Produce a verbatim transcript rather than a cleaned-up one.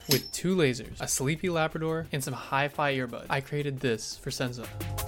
With two lasers, a sleepy Labrador, and some hi-fi earbuds, I created this for Senza.